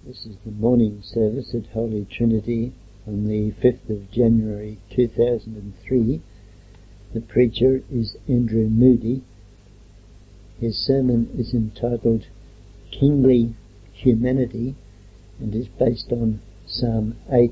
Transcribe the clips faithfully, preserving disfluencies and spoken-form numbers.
This is the morning service at Holy Trinity on the fifth of January two thousand three. The preacher is Andrew Moody. His sermon is entitled Kingly Humanity and is based on Psalm eight.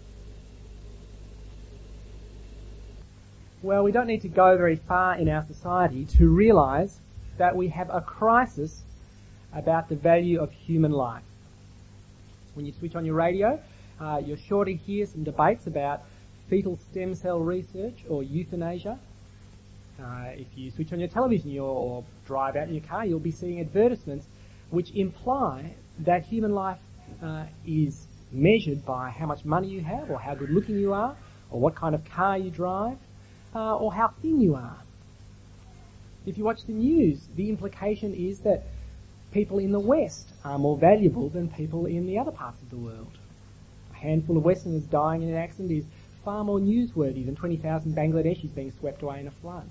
Well, we don't need to go very far in our society to realise that we have a crisis about the value of human life. When you switch on your radio, uh, you're sure to hear some debates about fetal stem cell research or euthanasia. Uh, if you switch on your television you're, or drive out in your car, you'll be seeing advertisements which imply that human life uh, is measured by how much money you have, or how good looking you are, or what kind of car you drive, uh, or how thin you are. If you watch the news, the implication is that people in the West are more valuable than people in the other parts of the world. A handful of Westerners dying in an accident is far more newsworthy than twenty thousand Bangladeshis being swept away in a flood.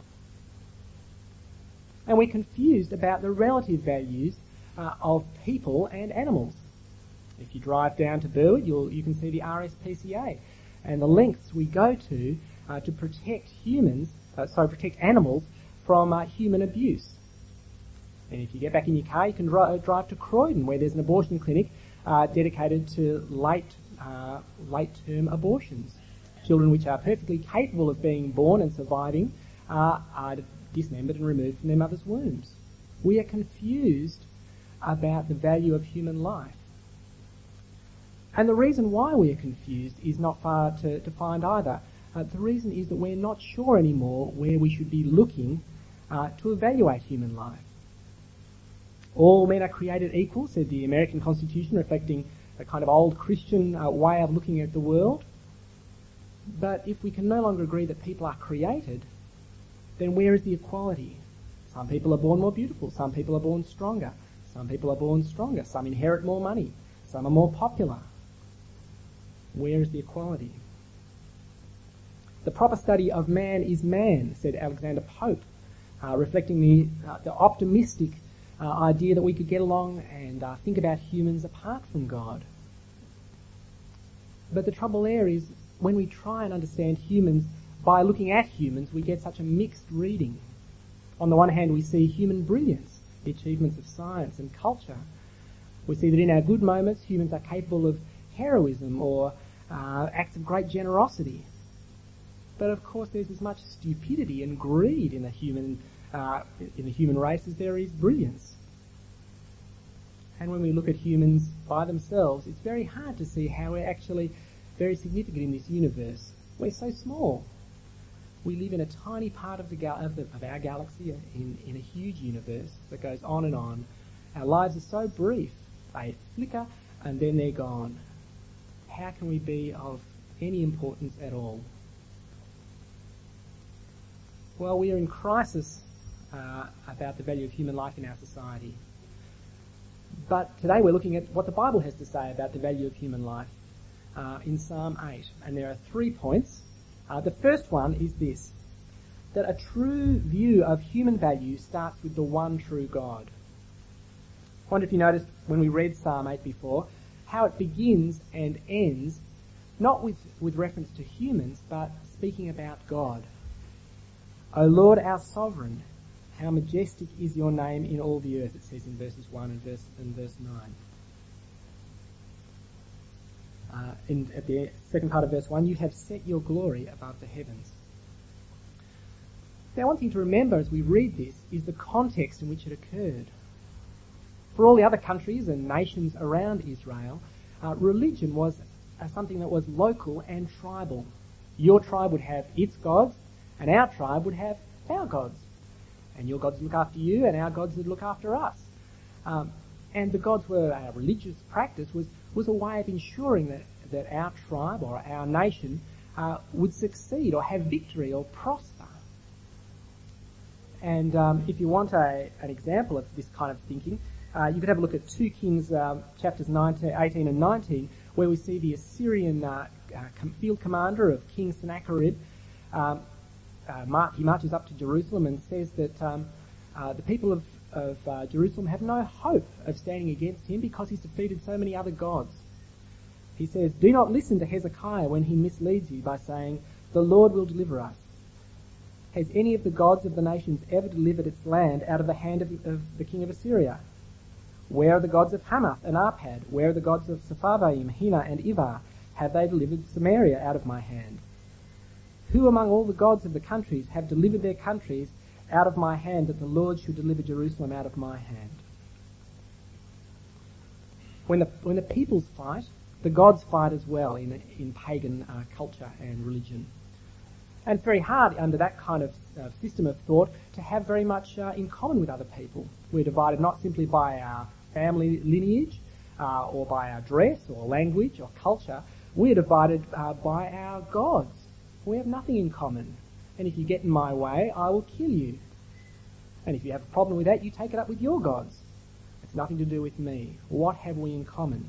And we're confused about the relative values uh, of people and animals. If you drive down to Burwood, you'll, you can see the R S P C A and the lengths we go to uh, to protect humans, uh, sorry, protect animals from uh, human abuse. And if you get back in your car, you can dri- drive to Croydon, where there's an abortion clinic uh, dedicated to late, uh, late-term abortions. Children which are perfectly capable of being born and surviving uh, are dismembered and removed from their mother's wombs. We are confused about the value of human life. And the reason why we are confused is not far to, to find either. Uh, the reason is that we're not sure anymore where we should be looking uh, to evaluate human life. All men are created equal, said the American Constitution, reflecting a kind of old Christian uh, way of looking at the world. But if we can no longer agree that people are created, then where is the equality? Some people are born more beautiful, some people are born stronger, some people are born stronger, some inherit more money, some are more popular. Where is the equality? The proper study of man is man, said Alexander Pope, uh, reflecting the, uh, the optimistic Uh, idea that we could get along and uh, think about humans apart from God. But the trouble there is, when we try and understand humans by looking at humans, we get such a mixed reading. On the one hand, we see human brilliance, the achievements of science and culture. We see that in our good moments, humans are capable of heroism or uh, acts of great generosity. But of course, there's as much stupidity and greed in the human Uh, in the human race as there is brilliance. And when we look at humans by themselves, it's very hard to see how we're actually very significant in this universe. We're so small. We live in a tiny part of, the gal- of, the, of our galaxy in, in a huge universe that goes on and on. Our lives are so brief. They flicker and then they're gone. How can we be of any importance at all? Well, we are in crisis Uh, about the value of human life in our society. But today we're looking at what the Bible has to say about the value of human life uh, in Psalm eight. And there are three points. Uh, the first one is this, that a true view of human value starts with the one true God. I wonder if you noticed when we read Psalm eight before, how it begins and ends not with, with reference to humans, but speaking about God. O Lord, our sovereign, how majestic is your name in all the earth, it says in verses one and verse, and verse nine. Uh, in, at the second part of verse one, you have set your glory above the heavens. Now, one thing to remember as we read this is the context in which it occurred. For all the other countries and nations around Israel, uh, religion was uh, something that was local and tribal. Your tribe would have its gods, and our tribe would have our gods. And your gods look after you, and our gods would look after us. Um, and the gods were, our religious practice was, was a way of ensuring that, that our tribe or our nation uh, would succeed or have victory or prosper. And um, if you want a, an example of this kind of thinking, uh, you could have a look at two Kings um, chapters nineteen, eighteen and nineteen, where we see the Assyrian uh, uh, field commander of King Sennacherib. Um, Uh, mar- he marches up to Jerusalem and says that um, uh, the people of, of uh, Jerusalem have no hope of standing against him because he's defeated so many other gods. He says, "Do not listen to Hezekiah when he misleads you by saying, 'The Lord will deliver us.' Has any of the gods of the nations ever delivered its land out of the hand of, of the king of Assyria? Where are the gods of Hamath and Arpad? Where are the gods of Sepharvaim, Hena and Ivar? Have they delivered Samaria out of my hand? Who among all the gods of the countries have delivered their countries out of my hand, that the Lord should deliver Jerusalem out of my hand?" When the, when the peoples fight, the gods fight as well in, in pagan uh, culture and religion. And it's very hard under that kind of uh, system of thought to have very much uh, in common with other people. We're divided not simply by our family lineage uh, or by our dress or language or culture. We're divided uh, by our gods. We have nothing in common. And if you get in my way, I will kill you. And if you have a problem with that, you take it up with your gods. It's nothing to do with me. What have we in common?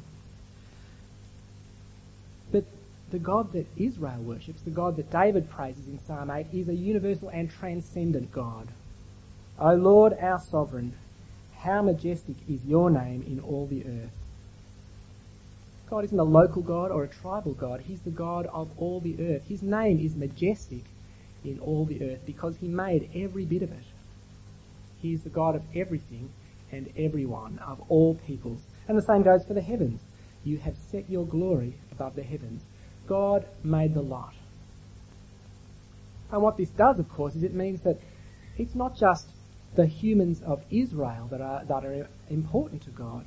But the God that Israel worships, the God that David praises in Psalm eight, is a universal and transcendent God. O Lord, our sovereign, how majestic is your name in all the earth. God isn't a local God or a tribal God. He's the God of all the earth. His name is majestic in all the earth because he made every bit of it. He is the God of everything and everyone, of all peoples. And the same goes for the heavens. You have set your glory above the heavens. God made the lot. And what this does, of course, is it means that it's not just the humans of Israel that are, that are important to God.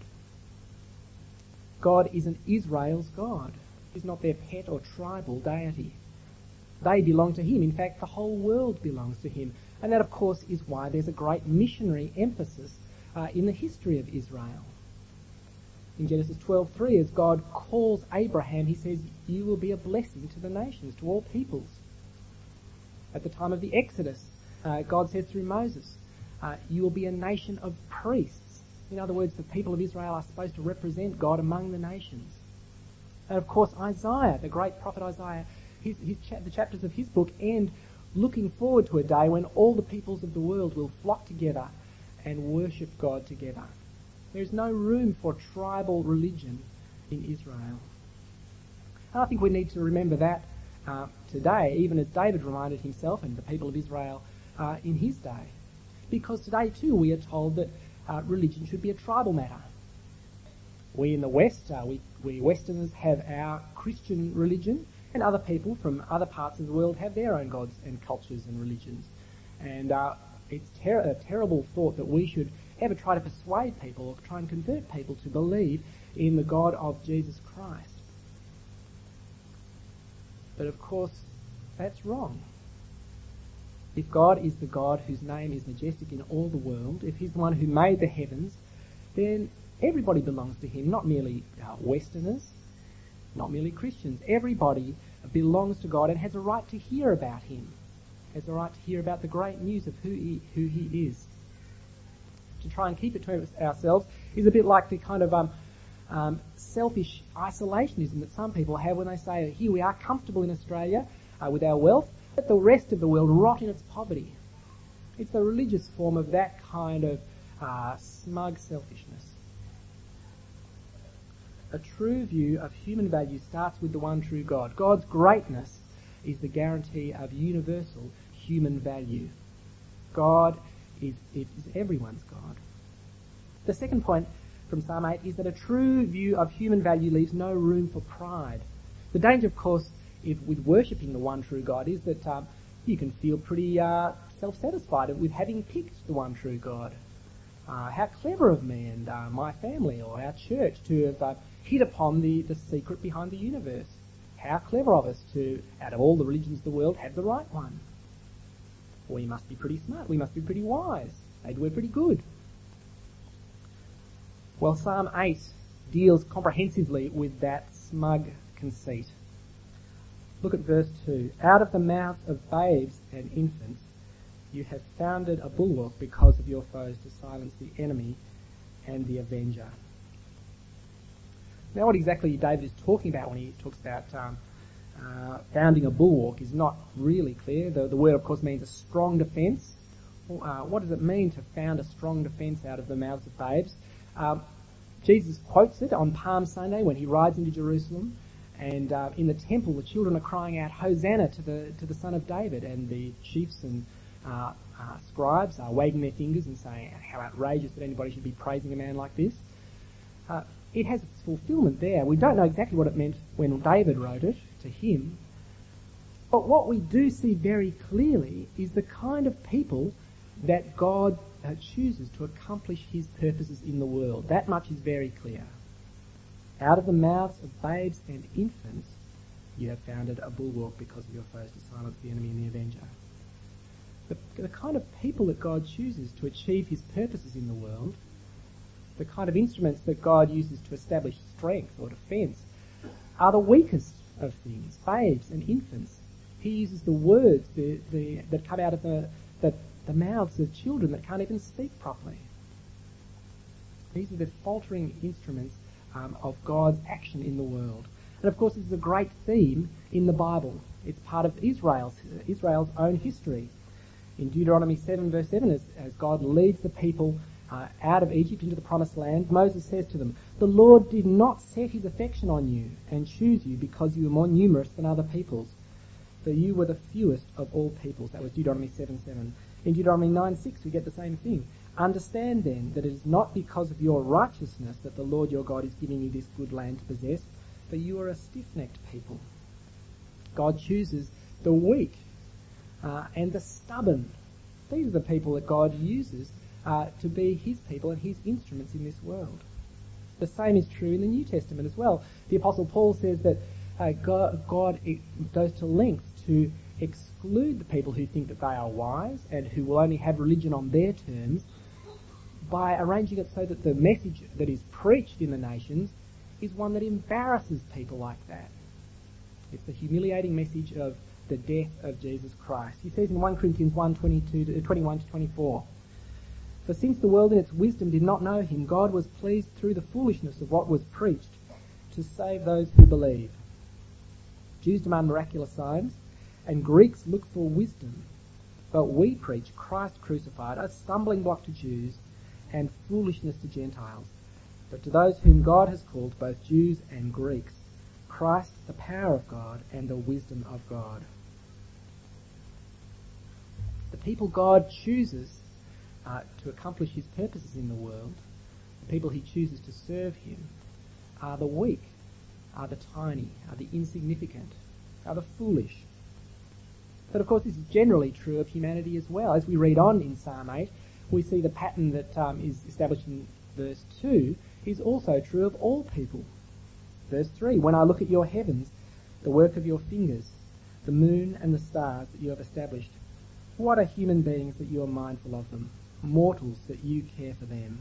God isn't Israel's God. He's not their pet or tribal deity. They belong to him. In fact, the whole world belongs to him. And that, of course, is why there's a great missionary emphasis uh, in the history of Israel. In Genesis twelve three, as God calls Abraham, he says, "You will be a blessing to the nations, to all peoples." At the time of the Exodus, uh, God says through Moses, uh, "You will be a nation of priests." In other words, the people of Israel are supposed to represent God among the nations. And of course, Isaiah, the great prophet Isaiah, his, his cha- the chapters of his book end looking forward to a day when all the peoples of the world will flock together and worship God together. There is no room for tribal religion in Israel. And I think we need to remember that uh, today, even as David reminded himself and the people of Israel uh, in his day. Because today too we are told that uh, religion should be a tribal matter. We in the West, uh, we, we Westerners have our Christian religion, and other people from other parts of the world have their own gods and cultures and religions. And uh, it's ter- a terrible thought that we should ever try to persuade people or try and convert people to believe in the God of Jesus Christ. But of course, that's wrong. If God is the God whose name is majestic in all the world, if he's the one who made the heavens, then everybody belongs to him, not merely uh, Westerners, not merely Christians. Everybody belongs to God and has a right to hear about him, has a right to hear about the great news of who he, who he is. To try and keep it to ourselves is a bit like the kind of um, um, selfish isolationism that some people have when they say, here we are comfortable in Australia uh, with our wealth, let the rest of the world rot in its poverty. It's the religious form of that kind of uh, smug selfishness. A true view of human value starts with the one true God. God's greatness is the guarantee of universal human value. God is, is everyone's God. The second point from Psalm eight is that a true view of human value leaves no room for pride. The danger, of course, if, with worshipping the one true God is that um, you can feel pretty uh, self-satisfied with having picked the one true God. Uh, how clever of me and uh, my family or our church to have uh, hit upon the, the secret behind the universe. How clever of us to, out of all the religions of the world, have the right one. We must be pretty smart. We must be pretty wise. Maybe we're pretty good. Well, Psalm eight deals comprehensively with that smug conceit. Look at verse two. Out of the mouth of babes and infants you have founded a bulwark because of your foes to silence the enemy and the avenger. Now, what exactly David is talking about when he talks about um, uh, founding a bulwark is not really clear. The, the word, of course, means a strong defence uh, what does it mean to found a strong defence out of the mouths of babes? Um, Jesus quotes it on Palm Sunday when he rides into Jerusalem, and uh, in the temple the children are crying out, "Hosanna to the to the Son of David," and the chiefs and uh, uh, scribes are wagging their fingers and saying, "How outrageous that anybody should be praising a man like this." Uh, it has its fulfilment there. We don't know exactly what it meant when David wrote it to him, but what we do see very clearly is the kind of people that God uh, chooses to accomplish his purposes in the world. That much is very clear. Out of the mouths of babes and infants you have founded a bulwark because of your foes, to silence the enemy and the avenger. The, the kind of people that God chooses to achieve his purposes in the world, the kind of instruments that God uses to establish strength or defence, are the weakest of things, babes and infants. He uses the words the, the, that come out of the, the, the mouths of children that can't even speak properly. These are the faltering instruments um, of God's action in the world. And of course this is a great theme in the Bible. It's part of Israel's, Israel's own history. In Deuteronomy seven verse seven, as, as God leads the people uh, out of Egypt into the promised land, Moses says to them, "The Lord did not set his affection on you and choose you because you were more numerous than other peoples, for you were the fewest of all peoples." That was Deuteronomy seven seven. In Deuteronomy nine six we get the same thing. "Understand then that it is not because of your righteousness that the Lord your God is giving you this good land to possess, for you are a stiff-necked people." God chooses the weak uh, and the stubborn. These are the people that God uses uh, to be his people and his instruments in this world. The same is true in the New Testament as well. The Apostle Paul says that uh, God, God goes to lengths to exclude the people who think that they are wise and who will only have religion on their terms, by arranging it so that the message that is preached in the nations is one that embarrasses people like that. It's the humiliating message of the death of Jesus Christ. He says in First Corinthians one twenty-two to, twenty-one to twenty-four, "For since the world in its wisdom did not know him, God was pleased through the foolishness of what was preached to save those who believe. Jews demand miraculous signs, and Greeks look for wisdom. But we preach Christ crucified, a stumbling block to Jews and foolishness to Gentiles. But to those whom God has called, both Jews and Greeks, Christ the power of God and the wisdom of God." The people God chooses uh, to accomplish his purposes in the world, the people he chooses to serve him, are the weak, are the tiny, are the insignificant, are the foolish. But of course this is generally true of humanity as well. As we read on in Psalm eight, we see the pattern that um, is established in verse two is also true of all people. Verse three, "When I look at your heavens, the work of your fingers, the moon and the stars that you have established, what are human beings that you are mindful of them, mortals that you care for them?"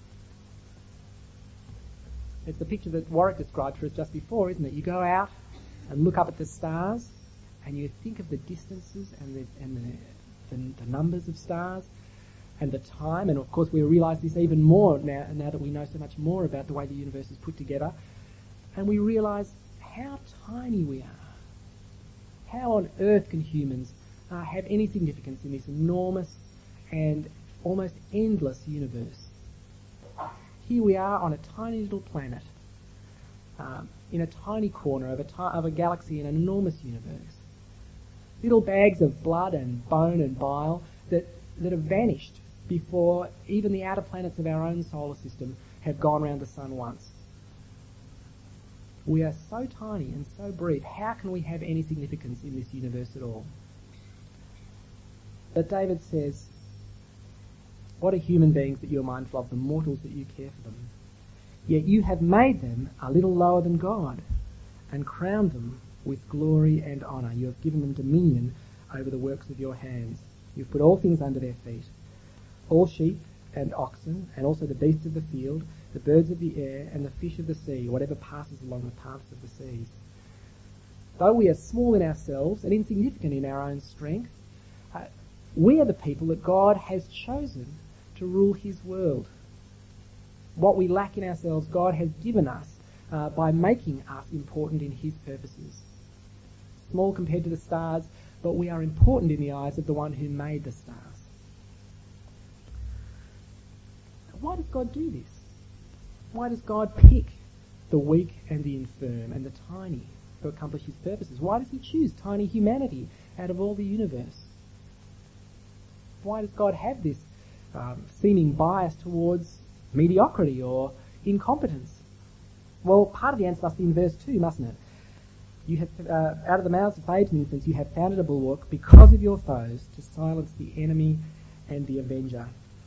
It's the picture that Warwick described for us just before, isn't it? You go out and look up at the stars and you think of the distances and the, and the, the, the numbers of stars and the time, and of course we realise this even more now, now that we know so much more about the way the universe is put together, and we realise how tiny we are. How on earth can humans uh, have any significance in this enormous and almost endless universe? Here we are on a tiny little planet, um, in a tiny corner of a, ti- of a galaxy in an enormous universe. Little bags of blood and bone and bile that, that have vanished before even the outer planets of our own solar system have gone round the sun once. We are so tiny and so brief. How can we have any significance in this universe at all? But David says, "What are human beings that you are mindful of them, mortals that you care for them? Yet you have made them a little lower than God and crowned them with glory and honour. You have given them dominion over the works of your hands. You have put all things under their feet, all sheep and oxen, and also the beasts of the field, the birds of the air, and the fish of the sea, whatever passes along the paths of the seas." Though we are small in ourselves and insignificant in our own strength, uh, we are the people that God has chosen to rule his world. What we lack in ourselves, God has given us uh, by making us important in his purposes. Small compared to the stars, but we are important in the eyes of the one who made the stars. Why does God do this? Why does God pick the weak and the infirm and the tiny to accomplish his purposes? Why does he choose tiny humanity out of all the universe? Why does God have this um, seeming bias towards mediocrity or incompetence? Well, part of the answer must be in verse two, mustn't it? You have, uh, out of the mouths of babes and infants, you have founded a bulwark because of your foes to silence the enemy and the avenger.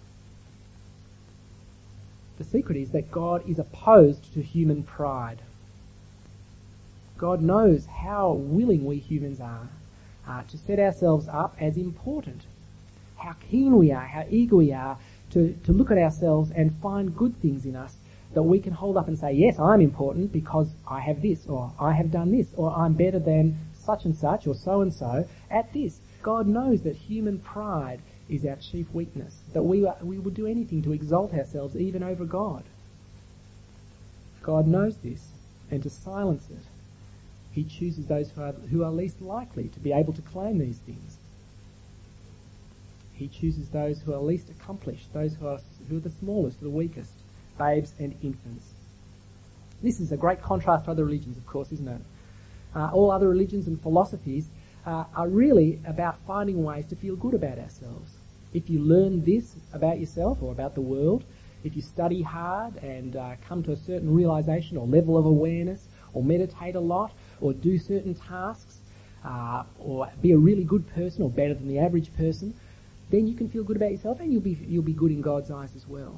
The secret is that God is opposed to human pride. God knows how willing we humans are uh, to set ourselves up as important, how keen we are, how eager we are to, to look at ourselves and find good things in us that we can hold up and say, yes, I'm important because I have this, or I have done this, or I'm better than such and such, or so and so at this. God knows that human pride is our chief weakness, that we, are, we would do anything to exalt ourselves even over God. God knows this, and to silence it, he chooses those who are, who are least likely to be able to claim these things. He chooses those who are least accomplished, those who are, who are the smallest, the weakest, babes and infants. This is a great contrast to other religions, of course, isn't it? Uh, all other religions and philosophies uh, are really about finding ways to feel good about ourselves. If you learn this about yourself or about the world, if you study hard and uh, come to a certain realization or level of awareness, or meditate a lot, or do certain tasks, uh, or be a really good person or better than the average person, then you can feel good about yourself and you'll be you'll be good in God's eyes as well.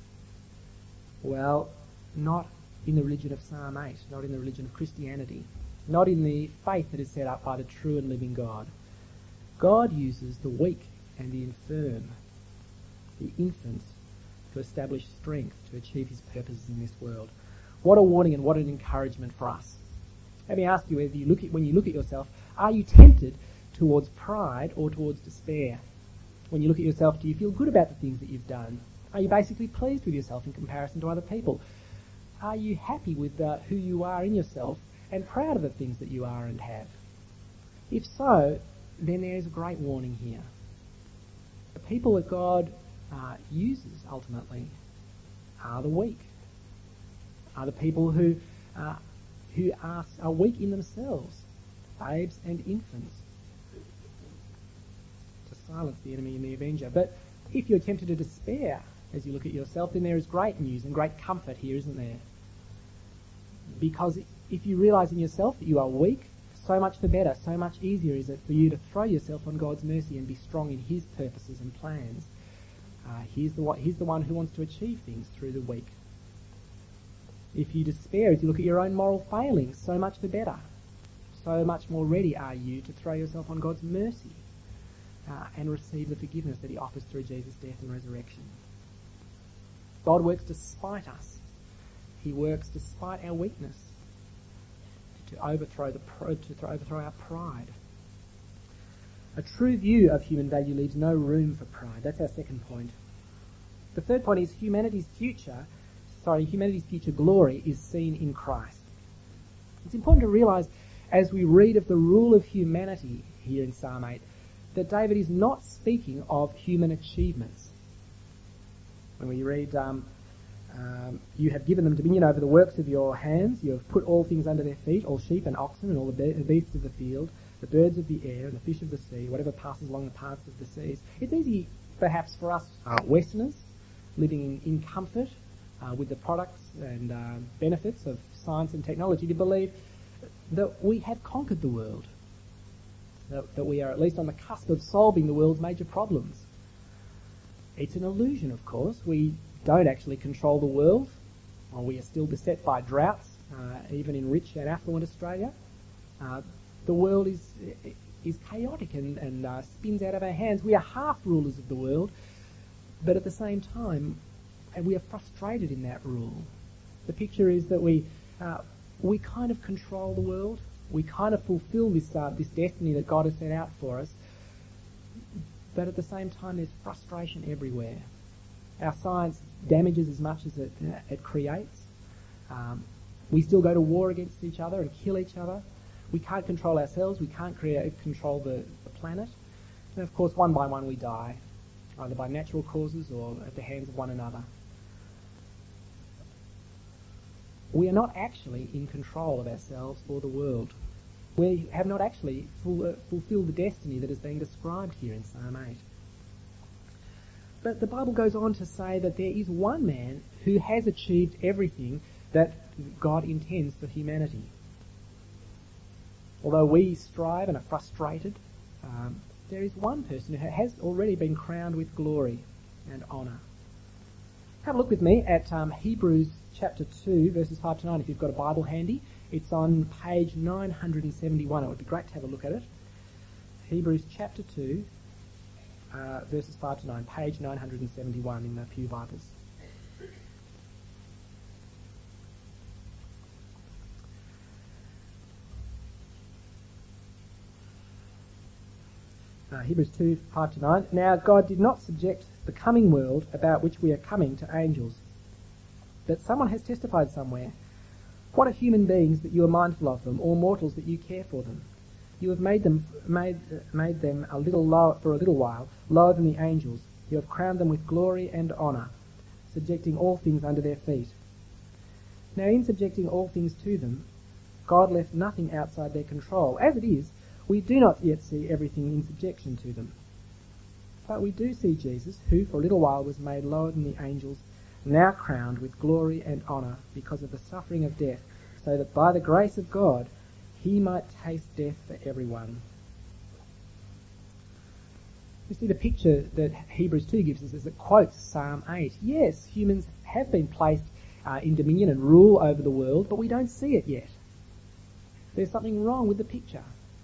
Well, not in the religion of Psalm eight, not in the religion of Christianity, not in the faith that is set up by the true and living God. God uses the weak and the infirm, the infants, to establish strength to achieve his purposes in this world. What a warning and what an encouragement for us. Let me ask you, whether you look at, when you look at yourself, are you tempted towards pride or towards despair? When you look at yourself, do you feel good about the things that you've done? Are you basically pleased with yourself in comparison to other people? Are you happy with uh, who you are in yourself and proud of the things that you are and have? If so, then there is a great warning here. The people that God uh, uses ultimately are the weak, are the people who uh, who are, are weak in themselves, babes and infants, to silence the enemy and the avenger. But if you're tempted to despair as you look at yourself, then there is great news and great comfort here, isn't there? Because if you realize in yourself that you are weak, so much the better, so much easier is it for you to throw yourself on God's mercy and be strong in his purposes and plans. Uh, he's, the one, he's the one who wants to achieve things through the weak. If you despair as you look at your own moral failings, so much the better. So much more ready are you to throw yourself on God's mercy uh, and receive the forgiveness that he offers through Jesus' death and resurrection. God works despite us. He works despite our weakness to overthrow the pro- to overthrow our pride. A true view of human value leaves no room for pride. That's our second point. The third point is humanity's future, sorry, humanity's future glory is seen in Christ. It's important to realise as we read of the rule of humanity here in Psalm eight that David is not speaking of human achievements. When we read, um, um, you have given them dominion over the works of your hands, you have put all things under their feet, all sheep and oxen and all the be- beasts of the field, the birds of the air and the fish of the sea, whatever passes along the paths of the seas. It's easy, perhaps, for us uh, Westerners, living in, in comfort uh, with the products and uh, benefits of science and technology, to believe that we have conquered the world, that, that we are at least on the cusp of solving the world's major problems. It's an illusion, of course. We don't actually control the world. Well, we are still beset by droughts, uh, even in rich and affluent Australia. Uh, the world is is chaotic and, and uh, spins out of our hands. We are half rulers of the world, but at the same time, and we are frustrated in that rule. The picture is that we uh, we kind of control the world. We kind of fulfill this uh, this destiny that God has set out for us. But at the same time, there's frustration everywhere. Our science damages as much as it, uh, it creates. Um, we still go to war against each other and kill each other. We can't control ourselves. We can't create, control the, the planet. And of course, one by one we die, either by natural causes or at the hands of one another. we are not actually in control of ourselves or the world. We have not actually full, uh, fulfilled the destiny that is being described here in Psalm eight. But the Bible goes on to say that there is one man who has achieved everything that God intends for humanity. Although we strive and are frustrated, um, there is one person who has already been crowned with glory and honour. Have a look with me at um, Hebrews chapter two, verses five to nine. If you've got a Bible handy, it's on page nine hundred seventy-one. It would be great to have a look at it. Hebrews chapter two, uh, verses five to nine, page nine hundred seventy-one in the Pew Bibles. Uh, Hebrews two, five to nine. Now God did not subject the coming world about which we are coming to angels. But someone has testified somewhere, what are human beings that you are mindful of them, or mortals that you care for them? You have made them made made them a little lower for a little while, lower than the angels. You have crowned them with glory and honour, subjecting all things under their feet. Now in subjecting all things to them, God left nothing outside their control. As it is, we do not yet see everything in subjection to them. But we do see Jesus, who for a little while was made lower than the angels, now crowned with glory and honour because of the suffering of death, so that by the grace of God he might taste death for everyone. You see, the picture that Hebrews two gives us is it quotes Psalm eight. Yes, humans have been placed uh, in dominion and rule over the world, but we don't see it yet. There's something wrong with the picture.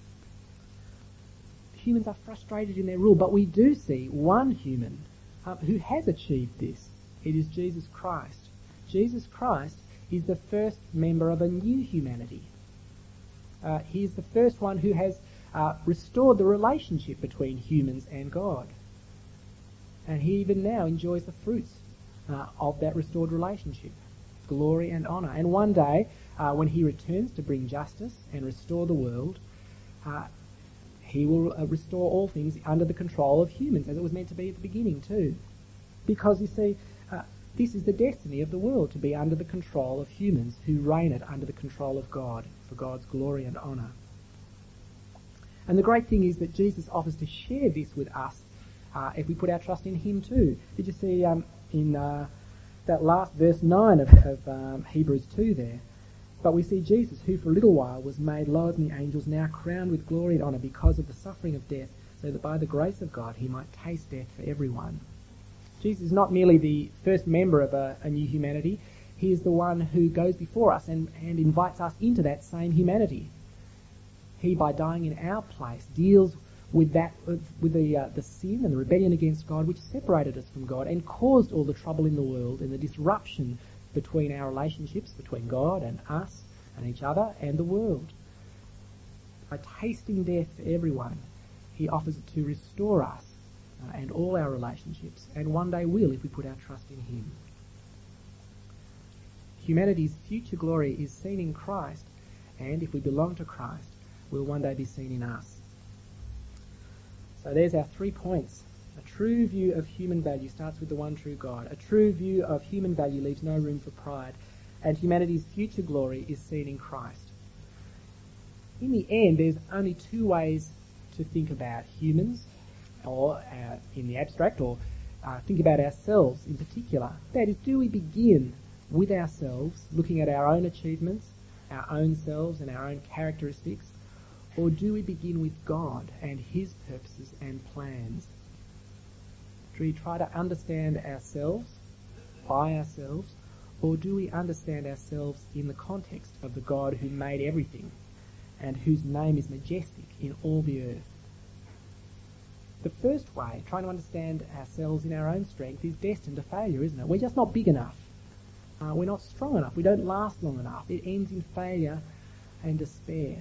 Humans are frustrated in their rule, but we do see one human um, who has achieved this. It is Jesus Christ. Jesus Christ is the first member of a new humanity. Uh, he is the first one who has uh, restored the relationship between humans and God. And he even now enjoys the fruits uh, of that restored relationship, glory and honour. And one day, uh, when he returns to bring justice and restore the world, uh, he will uh, restore all things under the control of humans, as it was meant to be at the beginning too. Because, you see, uh, this is the destiny of the world, to be under the control of humans who reign it under the control of God, for God's glory and honour. And the great thing is that Jesus offers to share this with us uh, if we put our trust in him too. Did you see um, in uh, that last verse nine of, of um, Hebrews two there? But we see Jesus, who for a little while was made lower than the angels, now crowned with glory and honour because of the suffering of death, so that by the grace of God he might taste death for everyone. Jesus is not merely the first member of a, a new humanity, he is the one who goes before us and, and invites us into that same humanity. He, by dying in our place, deals with that with the uh, the sin and the rebellion against God, which separated us from God and caused all the trouble in the world and the disruption between our relationships, between God and us and each other and the world. By tasting death for everyone, he offers to restore us uh, and all our relationships, and one day will if we put our trust in him. Humanity's future glory is seen in Christ, and if we belong to Christ, will one day be seen in us. So there's our three points. A true view of human value starts with the one true God. A true view of human value leaves no room for pride. And humanity's future glory is seen in Christ. In the end, there's only two ways to think about humans, or uh, in the abstract, or uh, think about ourselves in particular. That is, do we begin with ourselves, looking at our own achievements, our own selves and our own characteristics, or do we begin with God and his purposes and plans? Do we try to understand ourselves by ourselves, or do we understand ourselves in the context of the God who made everything and whose name is majestic in all the earth? The first way, trying to understand ourselves in our own strength, is destined to failure, isn't it? We're just not big enough. Uh, we're not strong enough. We don't last long enough. It ends in failure and despair.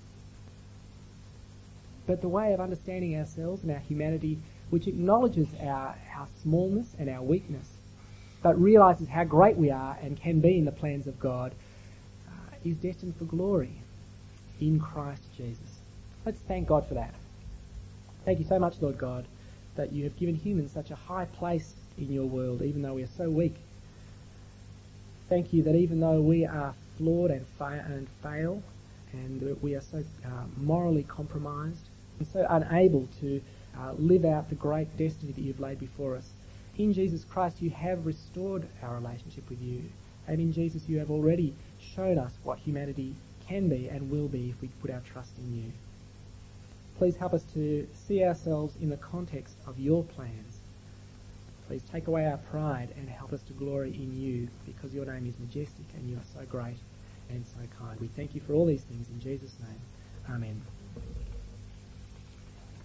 But the way of understanding ourselves and our humanity, which acknowledges our, our smallness and our weakness, but realises how great we are and can be in the plans of God, uh, is destined for glory in Christ Jesus. Let's thank God for that. Thank you so much, Lord God, that you have given humans such a high place in your world, even though we are so weak. Thank you that even though we are flawed and, fa- and fail, and that we are so uh, morally compromised and so unable to uh, live out the great destiny that you've laid before us, in Jesus Christ you have restored our relationship with you. And in Jesus you have already shown us what humanity can be and will be if we put our trust in you. Please help us to see ourselves in the context of your plans. Please take away our pride and help us to glory in you, because your name is majestic and you are so great and so kind. We thank you for all these things in Jesus' name. Amen.